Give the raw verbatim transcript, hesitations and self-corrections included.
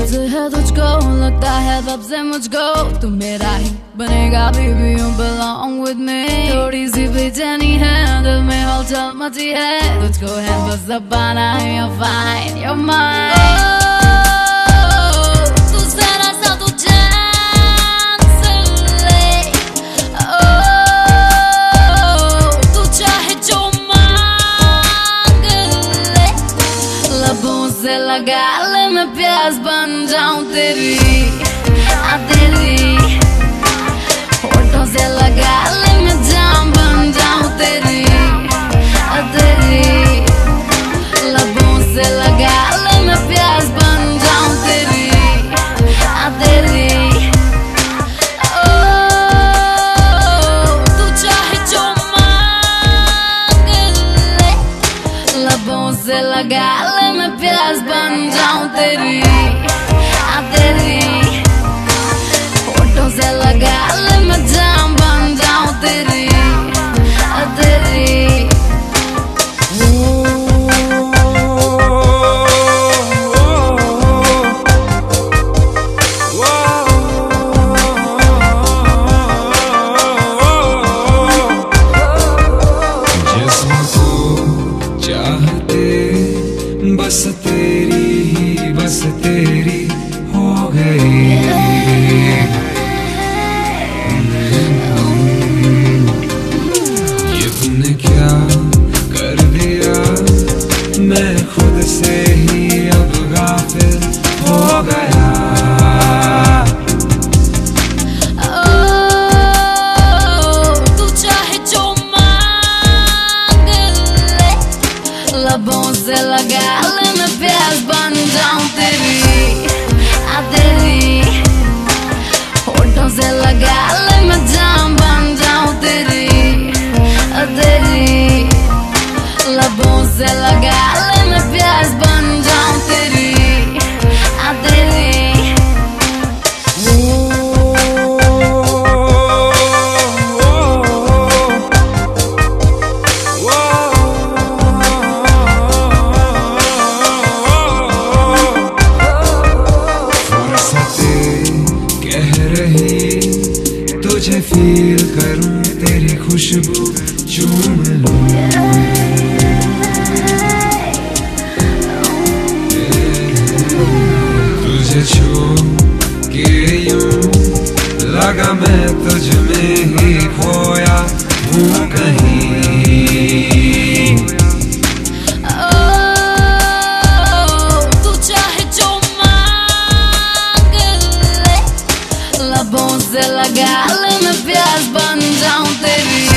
नब्ज़ है तुझको, लगता है तब से मुझको तू मेरा ही बनेगा baby, you belong with me। थोड़ी सी बेचैनी है, दिल में हलचल मची है, तुझको है बस दबाना, you're fine, you're mine। से लगा ले मैं प्यास बन जाऊं तेरी, आ तेरी होठों से लगा ले मैं जाम बन जाऊं तेरी, आ तेरी लबों से लगा ले मैं प्यास बन जाऊं तेरी, आ तेरी ओ तू चाहे जो मांग ले, लबों से लगा ले मैं प्यास बन जाऊं तेरी, आ तेरी होठों से लगा ले मैं जाम बन जाऊं तेरी, आ तेरी। बस तेरी ही बस तेरी हो गई, ये तुमने क्या कर दिया, मैं खुद से ही अब गाफिल हो गया। तू चाहे जो मांग ले, लबों से लगा ले मैं प्यास बन जाऊं तेरी, आ तेरी होठों से लगा ले मैं जाम बन जाऊं तेरी, आ तेरी लबों से लगा ले मैं प्यास बन जाऊं तेरी, आ तेरी। तुझे फील करूं, तेरी खुशबू चूम लूं, तुझे छू के यूं लगा मैं तुझ में ही खोया हूँ कहीं। तू चाहे जो मांग ले, लबों से लगा ले मैं प्यास बन जाऊं तेरी,